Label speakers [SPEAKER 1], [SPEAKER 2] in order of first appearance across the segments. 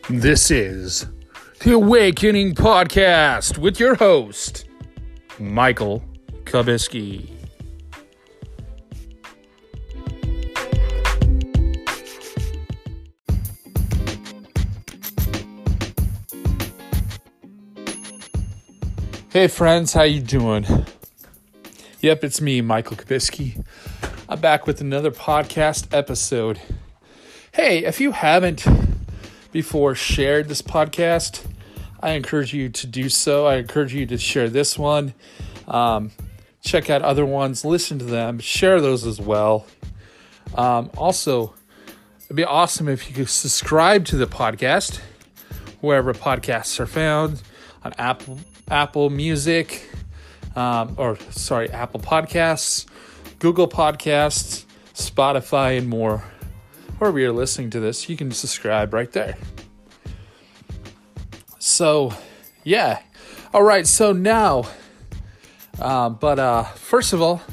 [SPEAKER 1] This is the Awakening Podcast with your host, Michael Kubisky. Hey friends, how you doing? Yep, it's me, Michael Kubisky. I'm back with another podcast episode. Hey, if you haven't before shared this podcast, I encourage you to do so. I encourage you to share this one. Check out other ones, listen to them, share those as well. Also, it'd be awesome if you could subscribe to the podcast, wherever podcasts are found, on Apple Music, Apple Podcasts, Google Podcasts, Spotify, and more. Wherever you're listening to this, you can subscribe right there. So, yeah. All right, so now, first of all,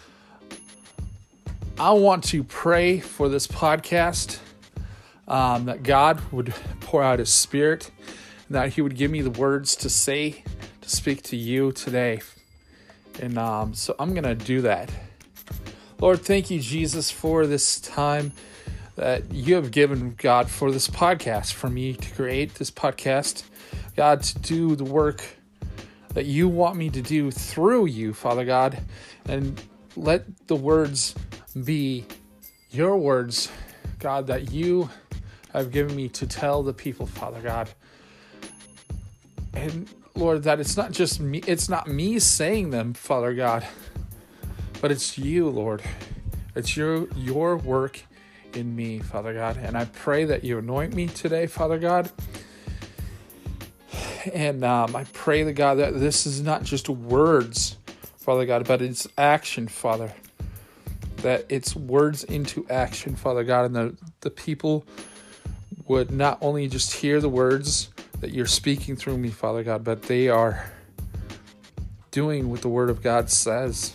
[SPEAKER 1] I want to pray for this podcast, that God would pour out His Spirit, and that He would give me the words to say, to speak to you today. And so I'm going to do that. Lord, thank you, Jesus, for this time that you have given, God, for this podcast, for me to create this podcast, God, to do the work that you want me to do through you, Father God, and let the words be your words, God, that you have given me to tell the people, Father God. And Lord, that it's not just me, it's not me saying them, Father God, but it's you, Lord. It's your work in me, Father God. And I pray that you anoint me today, Father God. And I pray, that God, that this is not just words, Father God, but it's action, Father. That it's words into action, Father God, and the people would not only just hear the words that you're speaking through me, Father God, but they are doing what the Word of God says.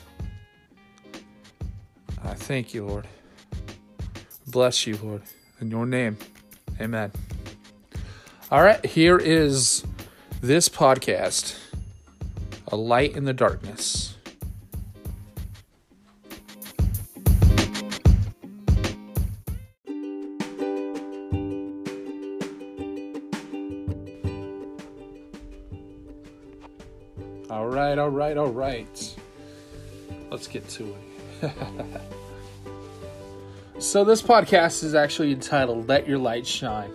[SPEAKER 1] I thank you, Lord. Bless you, Lord. In your name, amen. All right, here is this podcast, A Light in the Darkness. All right. Let's get to it. So this podcast is actually entitled, Let Your Light Shine.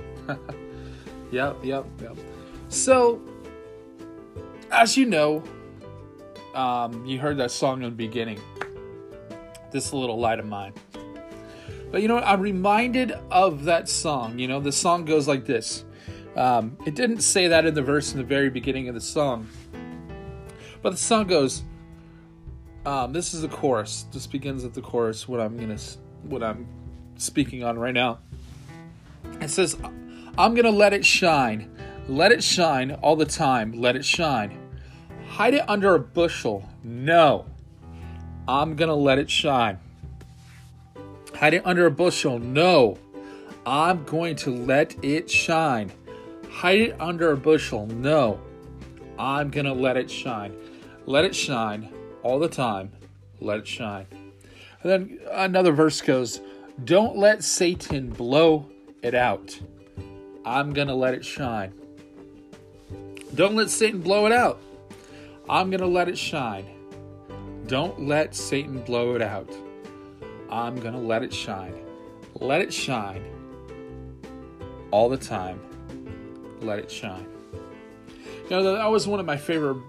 [SPEAKER 1] Yep. So, as you know, you heard that song in the beginning, This Little Light of Mine. But you know what? I'm reminded of that song. You know, the song goes like this. It didn't say that in the verse in the very beginning of the song. But the song goes, this is the chorus. This begins at the chorus, what I'm speaking on right now. It says, I'm going to let it shine. Let it shine all the time. Let it shine. Hide it under a bushel. No. I'm going to let it shine. Hide it under a bushel. No. I'm going to let it shine. Hide it under a bushel. No. I'm going to let it shine. Let it shine all the time. Let it shine. And then another verse goes, don't let Satan blow it out. I'm going to let it shine. Don't let Satan blow it out. I'm going to let it shine. Don't let Satan blow it out. I'm going to let it shine. Let it shine all the time. Let it shine. You know, that was one of my favorite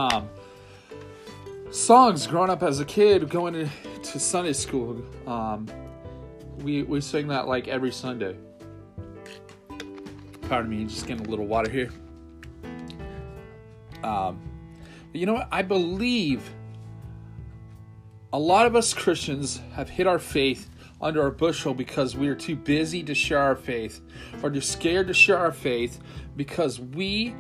[SPEAKER 1] songs growing up as a kid, going to Sunday school. We sing that like every Sunday. Pardon me, just getting a little water here. But you know what? I believe a lot of us Christians have hid our faith under a bushel because we are too busy to share our faith, or too scared to share our faith because we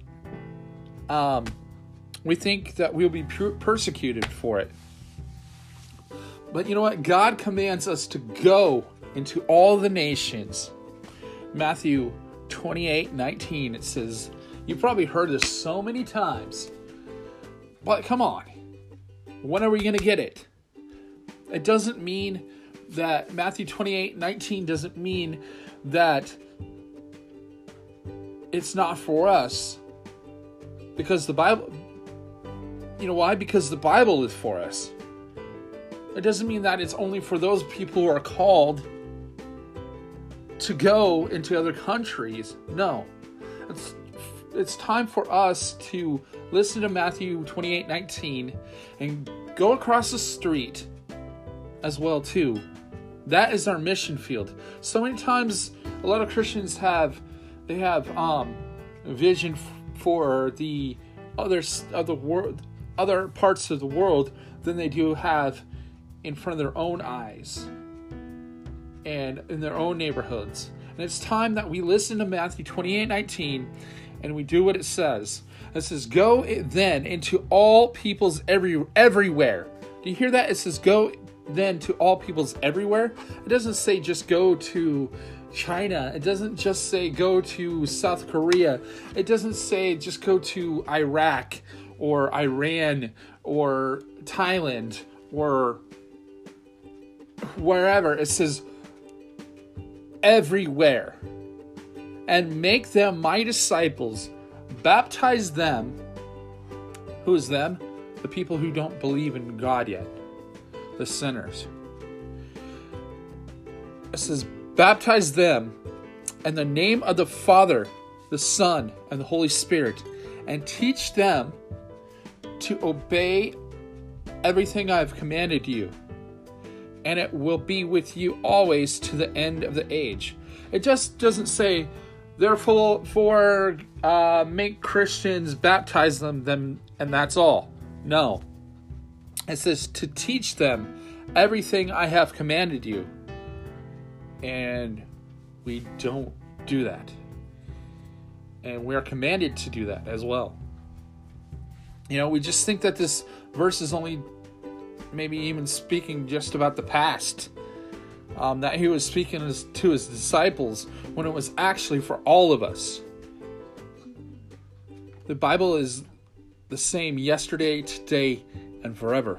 [SPEAKER 1] think that we'll be persecuted for it. But you know what? God commands us to go into all the nations. Matthew 28:19, it says, you've probably heard this so many times, but come on, when are we going to get it? It doesn't mean that Matthew 28:19 doesn't mean that it's not for us. Because the Bible, you know why? Because the Bible is for us. It doesn't mean that it's only for those people who are called to go into other countries. No. It's time for us to listen to Matthew 28:19 and go across the street as well too. That is our mission field. So many times a lot of Christians have vision for the other parts of the world than they do have in front of their own eyes and in their own neighborhoods. And it's time that we listen to Matthew 28:19 and we do what it says. It says, go then into all peoples everywhere. Do you hear that? It says, go then to all peoples everywhere. It doesn't say just go to China. It doesn't just say go to South Korea. It doesn't say just go to Iraq or Iran or Thailand or wherever. It says everywhere. And make them my disciples. Baptize them. Who is them? The people who don't believe in God yet. The sinners. It says, baptize them in the name of the Father, the Son, and the Holy Spirit, and teach them to obey everything I've commanded you. And it will be with you always to the end of the age. It just doesn't say, therefore, make Christians, baptize them, and that's all. No. It says to teach them everything I have commanded you. And we don't do that. And we are commanded to do that as well. You know, we just think that this verse is only maybe even speaking just about the past. That he was speaking to his disciples when it was actually for all of us. The Bible is the same yesterday, today, and forever.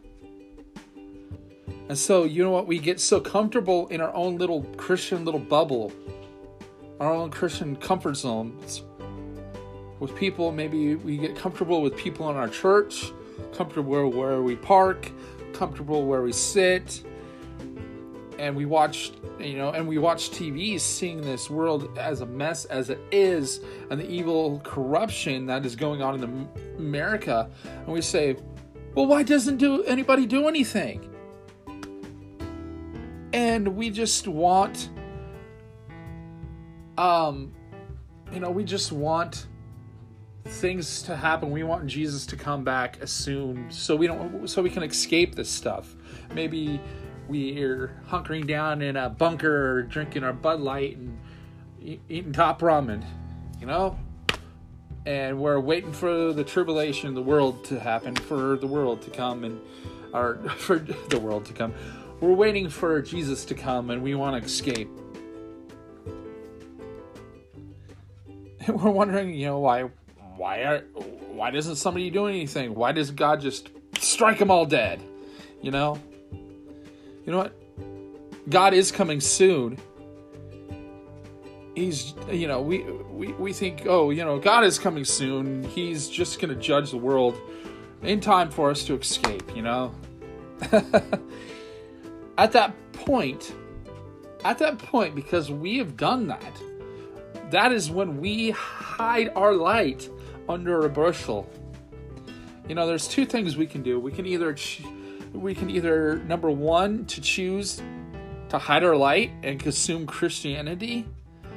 [SPEAKER 1] And so, you know what? We get so comfortable in our own little Christian little bubble, our own Christian comfort zones with people. Maybe we get comfortable with people in our church, comfortable where we park, comfortable where we sit, and we watch TV, seeing this world as a mess as it is, and the evil corruption that is going on in America, and we say, well, why doesn't anybody do anything? And we just want, we just want things to happen. We want Jesus to come back as soon, so we can escape this stuff. Maybe we're hunkering down in a bunker, drinking our Bud Light and eating top ramen, and we're waiting for the tribulation of the world to happen, for the world to come, for the world to come. We're waiting for Jesus to come, and we want to escape. And we're wondering, why doesn't somebody do anything? Why does God just strike them all dead? You know what? God is coming soon. He's, we think, God is coming soon. He's just going to judge the world in time for us to escape, At that point, because we have done that, that is when we hide our light under a bushel. There's two things we can do. We can either number one, to choose to hide our light and consume Christianity.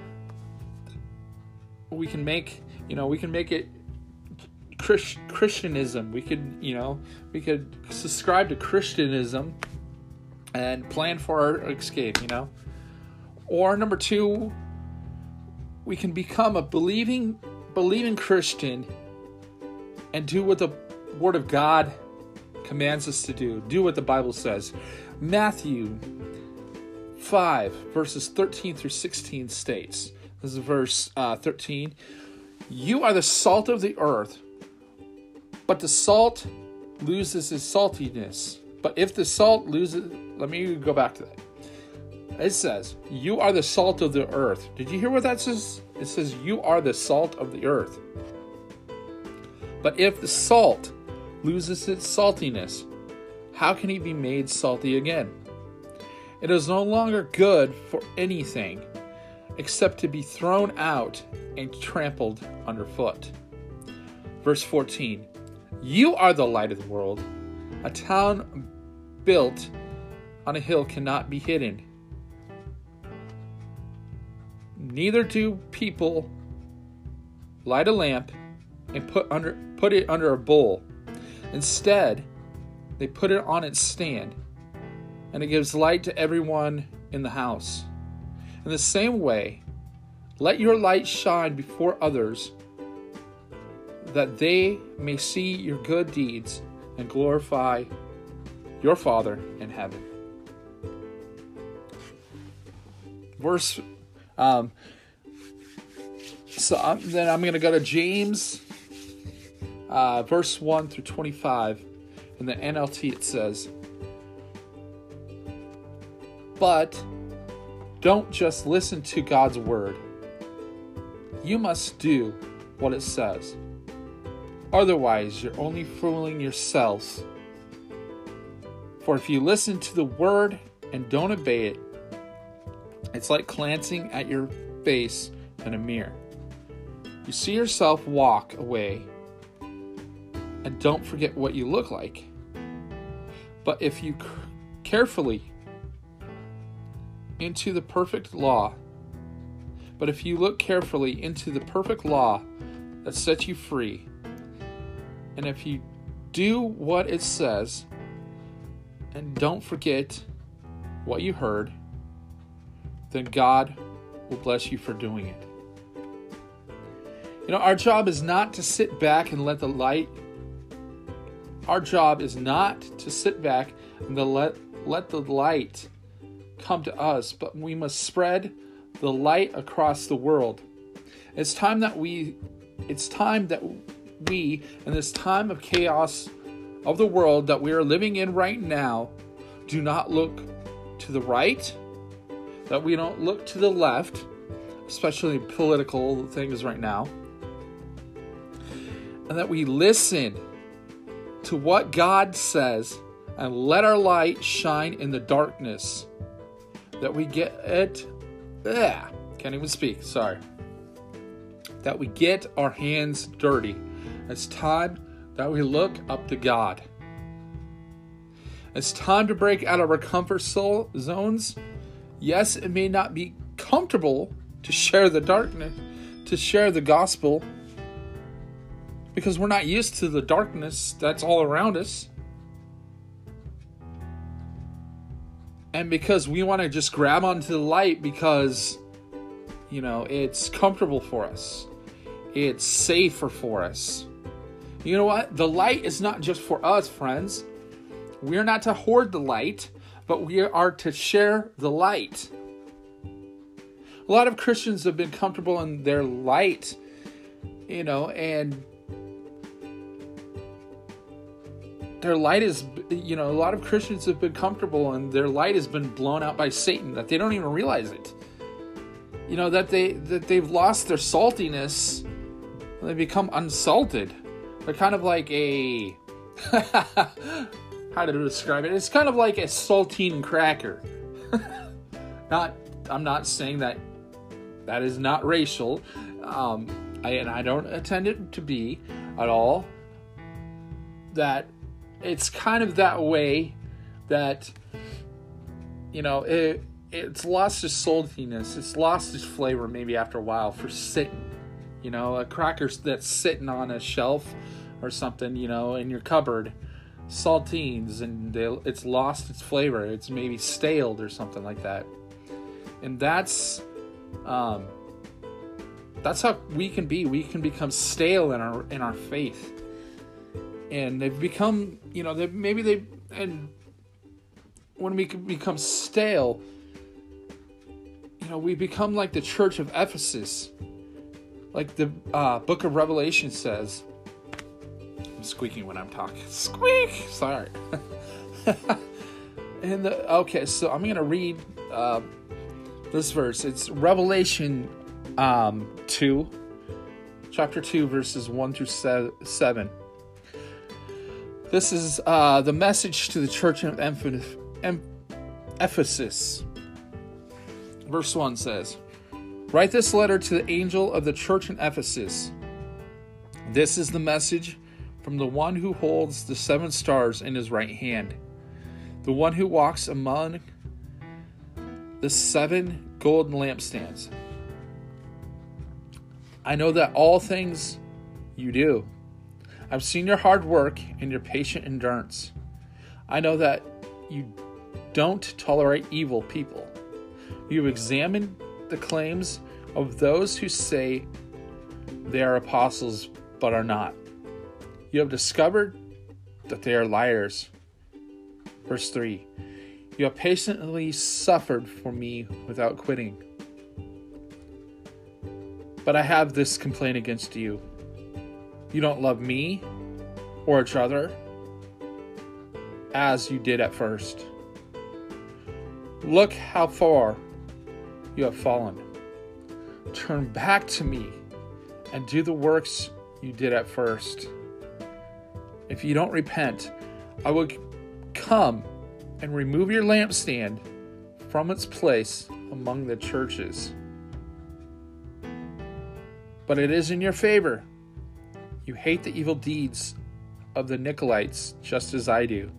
[SPEAKER 1] We can make it Christianism. We could subscribe to Christianism and plan for our escape, Or number two, we can become a believing Christian and do what the Word of God commands us to do. Do what the Bible says. Matthew 5, verses 13 through 16 states, This is verse 13. You are the salt of the earth, but the salt loses its saltiness. But if the salt loses... Let me go back to that. It says, you are the salt of the earth. Did you hear what that says? It says, you are the salt of the earth. But if the salt loses its saltiness, how can it be made salty again? It is no longer good for anything except to be thrown out and trampled underfoot. Verse 14. You are the light of the world. A town built on a hill cannot be hidden. Neither do people light a lamp and put it under a bowl. Instead, they put it on its stand, and it gives light to everyone in the house. In the same way, let your light shine before others, that they may see your good deeds and glorify your Father in heaven. Then I'm going to go to James, verse 1 through 25. In the NLT it says, but don't just listen to God's word. You must do what it says. Otherwise, you're only fooling yourselves. For if you listen to the word and don't obey it, it's like glancing at your face in a mirror. You see yourself walk away and don't forget what you look like. But if you carefully into the perfect law, if you look carefully into the perfect law that sets you free, and if you do what it says and don't forget what you heard, then God will bless you for doing it. You know, our job is not to sit back and let the light. Our job is not to sit back and let the light come to us, but we must spread the light across the world. It's time that we, in this time of chaos of the world that we are living in right now, do not look to the right, that we don't look to the left, especially political things right now, and that we listen to what God says and let our light shine in the darkness, that we get it. Can't even speak, sorry. That we get our hands dirty. It's time that we look up to God. It's time to break out of our comfort zones. Yes, it may not be comfortable to share the darkness, to share the gospel, because we're not used to the darkness that's all around us. And because we want to just grab onto the light because, you know, it's comfortable for us. It's safer for us. You know what? The light is not just for us, friends. We're not to hoard the light, but we are to share the light. A lot of Christians have been comfortable in their light, you know, and their light is, you know, a lot of Christians have been comfortable and their light has been blown out by Satan, that they don't even realize it. You know, that they've lost their saltiness. They become unsalted. They're kind of like a, how to describe it? It's kind of like a saltine cracker. I'm not saying that is not racial. I don't intend it to be at all. That it's kind of that way that, you know, it's lost its saltiness. It's lost its flavor maybe after a while for sitting. You know, a cracker that's sitting on a shelf or something, you know, in your cupboard. Saltines, and it's lost its flavor. It's maybe staled or something like that. And that's how we can be. We can become stale in our faith. And they've become, you know, and when we become stale, you we become like the church of Ephesus. Like the book of Revelation says. I'm squeaking when I'm talking. Squeak! Sorry. Okay, so I'm going to read this verse. It's Revelation 2, chapter 2, verses 1 through 7. This is the message to the church of Ephesus. Verse 1 says, "Write this letter to the angel of the church in Ephesus. This is the message from the one who holds the 7 stars in his right hand, the one who walks among the 7 golden lampstands. I know that all things you do. I've seen your hard work and your patient endurance. I know that you don't tolerate evil people. You've examined the claims of those who say they are apostles but are not. You have discovered that they are liars." Verse 3, "You have patiently suffered for me without quitting. But I have this complaint against you. You don't love me or each other as you did at first. Look how far you have fallen. Turn back to me and do the works you did at first. If you don't repent, I will come and remove your lampstand from its place among the churches. But it is in your favor. You hate the evil deeds of the Nicolaitans just as I do.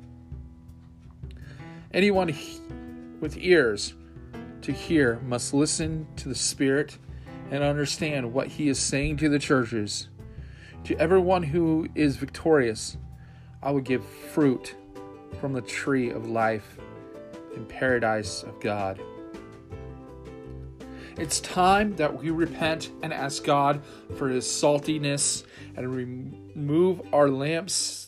[SPEAKER 1] Anyone with ears to hear must listen to the Spirit and understand what he is saying to the churches. To everyone who is victorious, I will give fruit from the tree of life in paradise of God." It's time that we repent and ask God for his saltiness and remove our lamps.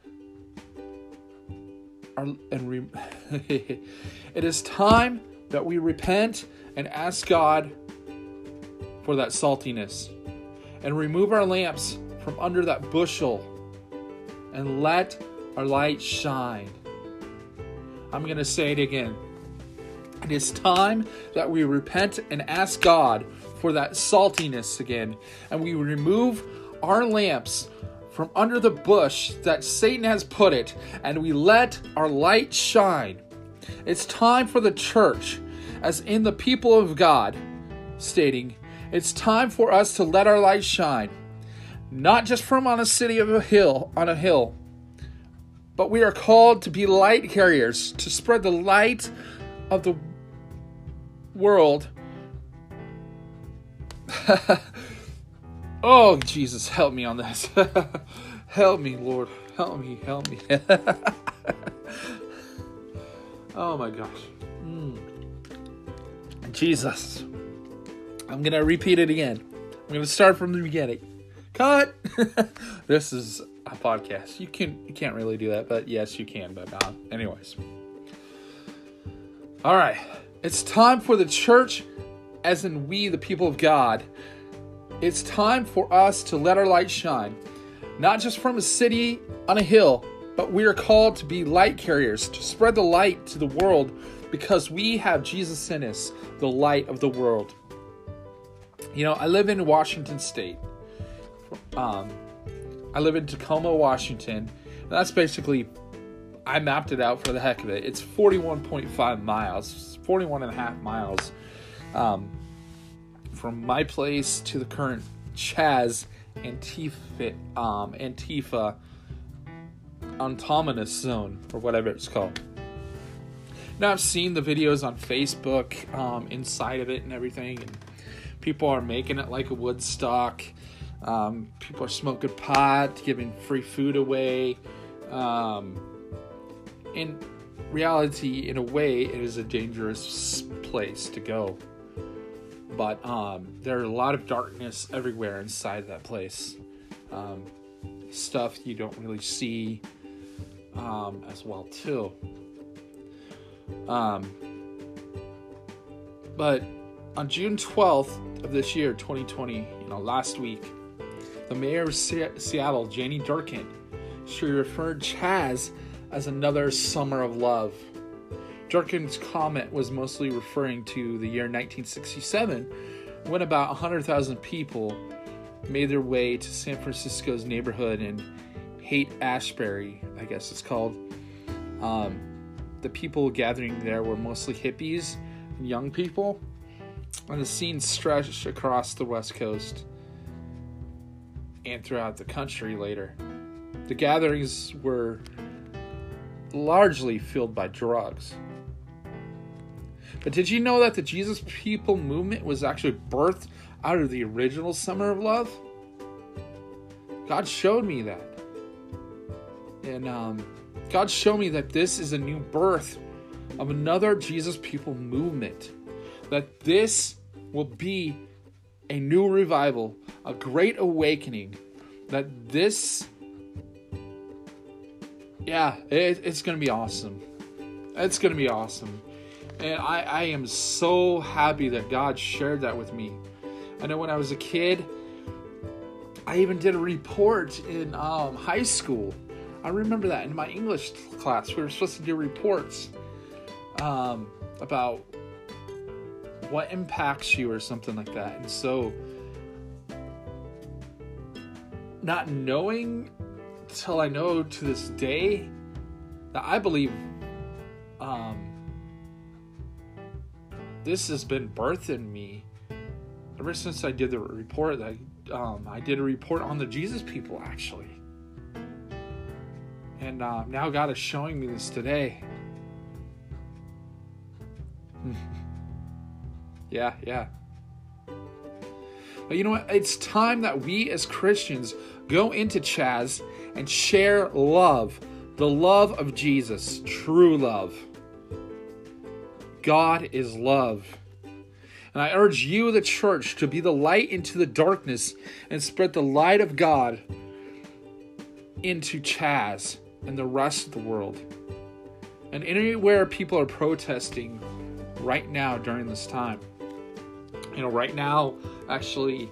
[SPEAKER 1] It is time that we repent and ask God for that saltiness and remove our lamps from under that bushel and let our light shine. I'm going to say it again. It is time that we repent and ask God for that saltiness again, and we remove our lamps from under the bush that Satan has put it, and we let our light shine. It's time for the church, as in the people of God, stating, it's time for us to let our light shine, not just from on a hill, but we are called to be light carriers, to spread the light of the world. Oh, Jesus, help me on this. Help me, Lord. Help me. Oh my gosh. Jesus. I'm going to repeat it again. I'm going to start from the beginning. Cut. This is a podcast. You can't really do that, but yes, you can. But anyways. All right. It's time for the church, as in we, the people of God. It's time for us to let our light shine, not just from a city on a hill, but we are called to be light carriers, to spread the light to the world, because we have Jesus in us, the light of the world. I live in Washington State. I live in Tacoma, Washington. And that's basically, I mapped it out for the heck of it. It's 41.5 miles, 41 and a half miles from my place to the current Chaz Antifa autonomous zone, or whatever it's called. Now, I've seen the videos on Facebook inside of it and everything, and people are making it like a Woodstock. People are smoking pot, giving free food away. In reality, in a way, it is a dangerous place to go. But there are a lot of darkness everywhere inside that place. Stuff you don't really see as well, too. But On June 12th of this year, 2020, last week, the mayor of Seattle, Janie Durkan, she referred Chaz as another summer of love. Durkan's comment was mostly referring to the year 1967, when about 100,000 people made their way to San Francisco's neighborhood in Haight-Ashbury, I guess it's called. The people gathering there were mostly hippies and young people, and the scene stretched across the West Coast and throughout the country later. The gatherings were largely filled by drugs. But did you know that the Jesus People movement was actually birthed out of the original Summer of Love? God showed me that. And God showed me that this is a new birth of another Jesus People movement. That this will be a new revival, a great awakening. That this, it's going to be awesome. It's going to be awesome. And I am so happy that God shared that with me. I know when I was a kid, I even did a report in high school. I remember that in my English class. We were supposed to do reports about what impacts you or something like that. And so, not knowing till I know to this day that I believe this has been birthed in me ever since I did the report. That I did a report on the Jesus People, actually. And now God is showing me this today. Yeah. But you know what? It's time that we as Christians go into Chaz and share love. The love of Jesus. True love. God is love. And I urge you, the church, to be the light into the darkness and spread the light of God into Chaz and the rest of the world. And anywhere people are protesting right now during this time. Right now, actually,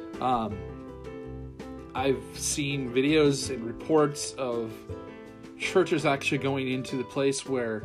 [SPEAKER 1] I've seen videos and reports of churches actually going into the place where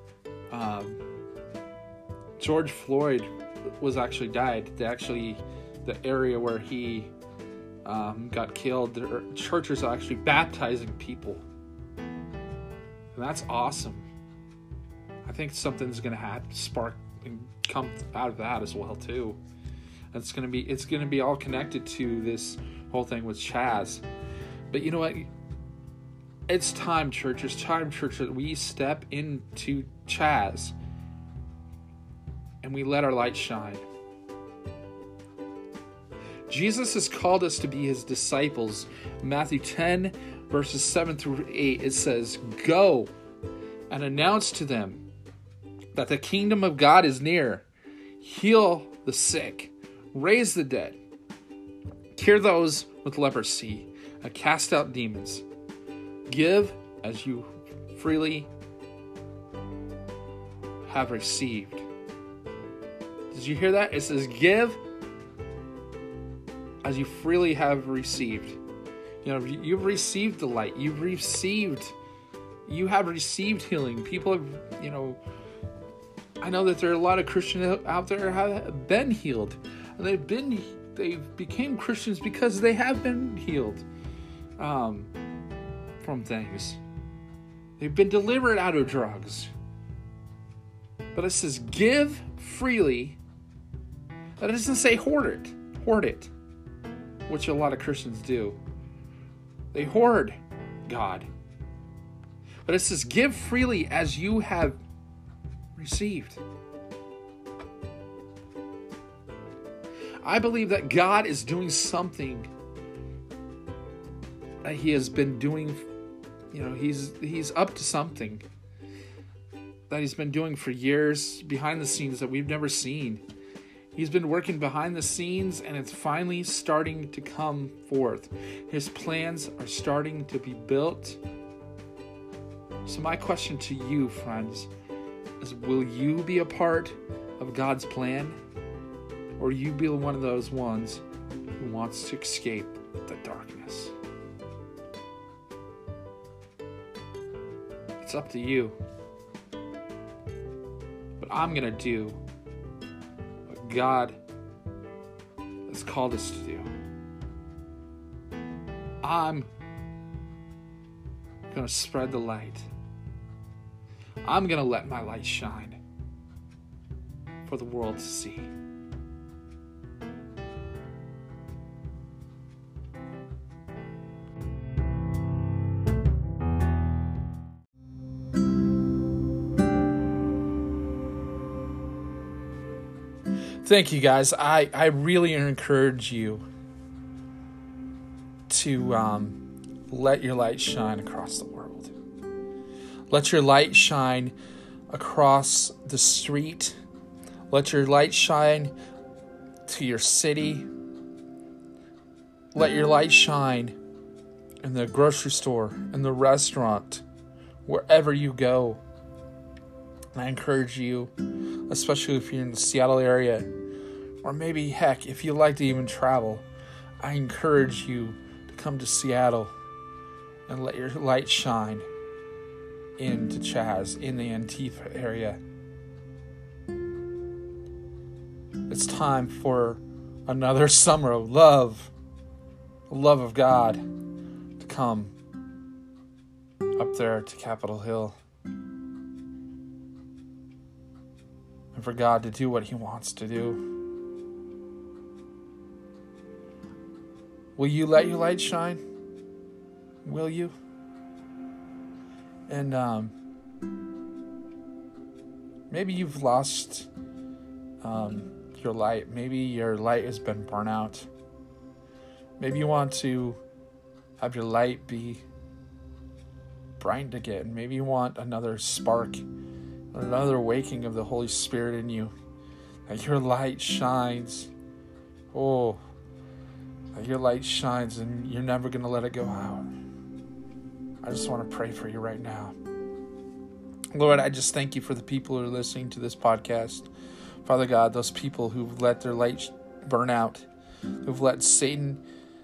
[SPEAKER 1] George Floyd was actually died. The area where he got killed, the churches are actually baptizing people. And that's awesome. I think something's going to spark and come out of that as well too. It's going to be all connected to this whole thing with Chaz. But you know what? It's time, church. It's time, church, that we step into Chaz and we let our light shine. Jesus has called us to be his disciples. Matthew 10, verses 7 through 8, it says, "Go and announce to them that the kingdom of God is near. Heal the sick, raise the dead, cure those with leprosy, and cast out demons. Give as you freely have received." Did you hear that? It says, give as you freely have received. You've received the light. You have received healing. People have, I know that there are a lot of Christians out there who have been healed. And they've became Christians because they have been healed from things. They've been delivered out of drugs. But it says give freely. That doesn't say hoard it, which a lot of Christians do. They hoard God. But it says give freely as you have received. I believe that God is doing something that he has been doing. He's up to something that he's been doing for years behind the scenes that we've never seen. He's been working behind the scenes, and it's finally starting to come forth. His plans are starting to be built. So my question to you, friends, is will you be a part of God's plan? or you be one of those ones who wants to escape the darkness. It's up to you. But I'm going to do what God has called us to do. I'm going to spread the light. I'm going to let my light shine for the world to see. Thank you, guys. I really encourage you to let your light shine across the world. Let your light shine across the street. Let your light shine to your city. Let your light shine in the grocery store, in the restaurant, wherever you go. And I encourage you, especially if you're in the Seattle area, or maybe, heck, if you like to even travel, I encourage you to come to Seattle and let your light shine into Chaz, in the Antifa area. It's time for another summer of love, the love of God, to come up there to Capitol Hill. And for God to do what He wants to do. Will you let your light shine? Will you? And maybe you've lost your light. Maybe your light has been burnt out. Maybe you want to have your light be brightened again. Maybe you want another spark, another waking of the Holy Spirit in you. That your light shines. Oh, that your light shines and you're never going to let it go out. I just want to pray for you right now. Lord, I just thank you for the people who are listening to this podcast. Father God, those people who've let their light burn out, who've let Satan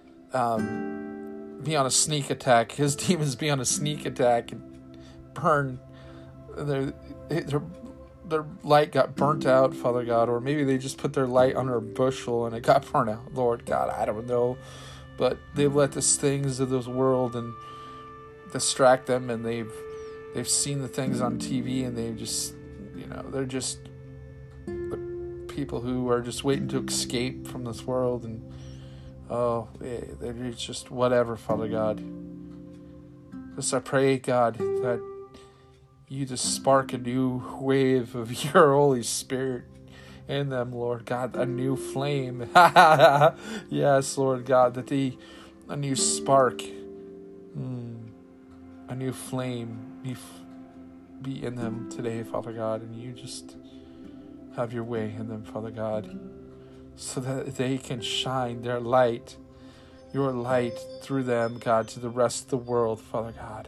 [SPEAKER 1] be on a sneak attack, his demons be on a sneak attack and burn. Their light got burnt out, Father God, or maybe they just put their light under a bushel and it got burnt out. Lord God, I don't know. But they've let the things of this world and distract them, and they've seen the things on TV, and they've just, they're just the people who are just waiting to escape from this world, and they're just whatever, Father God. Just I pray, God, that you just spark a new wave of your Holy Spirit in them, Lord God, a new flame. Yes, Lord God, that a new spark, a new flame be in them today, Father God, and you just have your way in them, Father God, so that they can shine their light, your light through them, God, to the rest of the world, Father God.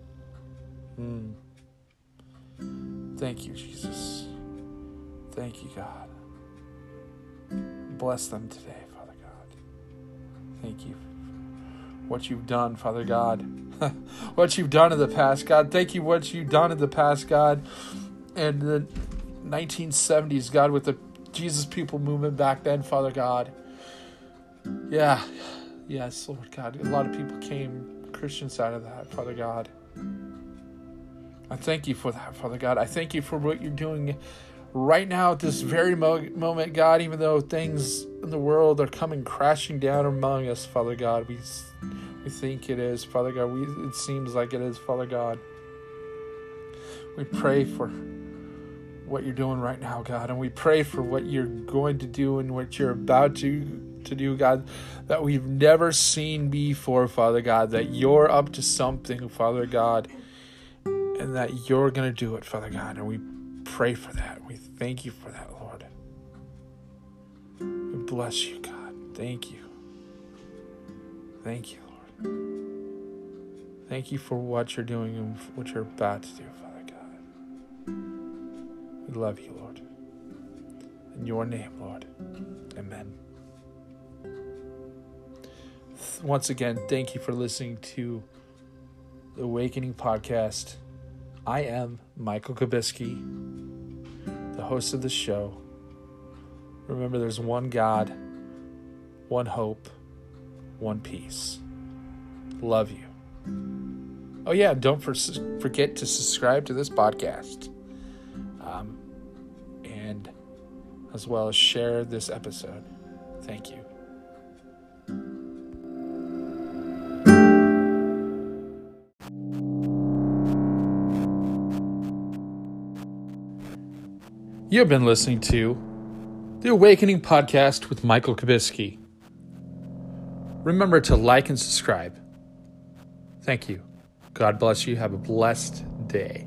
[SPEAKER 1] Thank you, Jesus. Thank you, God. Bless them today, Father God. Thank you for what you've done, Father God. What you've done in the past, God. Thank you what you've done in the past, God. And the 1970s, God, with the Jesus People movement back then, Father God. Yeah. Yes, Lord God. A lot of people came Christians out of that, Father God. I thank you for that, Father God. I thank you for what you're doing right now at this very moment, God, even though things in the world are coming crashing down among us, Father God. We think it is, Father God. It seems like it is, Father God. We pray for what you're doing right now, God, and we pray for what you're going to do and what you're about to do, God, that we've never seen before, Father God, that you're up to something, Father God, and that you're going to do it, Father God, and we pray for that. We thank you for that, Lord. We bless you, God. Thank you. Thank you, Lord. Thank you for what you're doing and what you're about to do, Father God. We love you, Lord. In your name, Lord. Amen. Once again, thank you for listening to the Awakening Podcast. I am Michael Kubisky, the host of the show. Remember, there's one God, one hope, one peace. Love you. Oh yeah, don't forget to subscribe to this podcast. And as well as share this episode. Thank you. You have been listening to The Awakening Podcast with Michael Kubisky. Remember to like and subscribe. Thank you. God bless you. Have a blessed day.